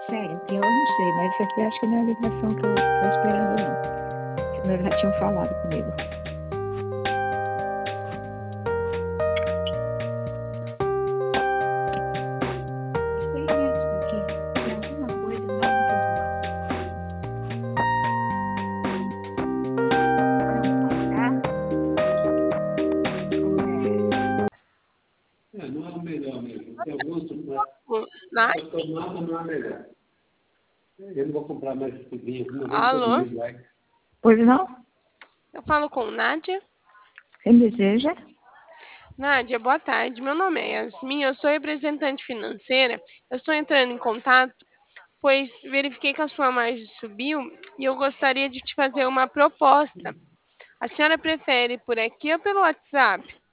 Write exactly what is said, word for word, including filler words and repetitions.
Sério, eu não sei, mas isso aqui acho que não é a ligação que eu tô esperando, não. Senão eles já tinham falado comigo. Experimenta isso aqui. Tem alguma coisa não muito boa. Pronto, tá? Como é? É, não é o melhor mesmo. Tem alguns para Nath? tomar, mas não é melhor. Eu não vou comprar mais esse vinho, não vem todo Alô? mundo vai. Pois não? Eu falo com Nádia. Quem deseja? Nádia, boa tarde. Meu nome é Yasmin, eu sou representante financeira. Eu estou entrando em contato, pois verifiquei que a sua margem subiu e eu gostaria de te fazer uma proposta. A senhora prefere por aqui ou pelo WhatsApp?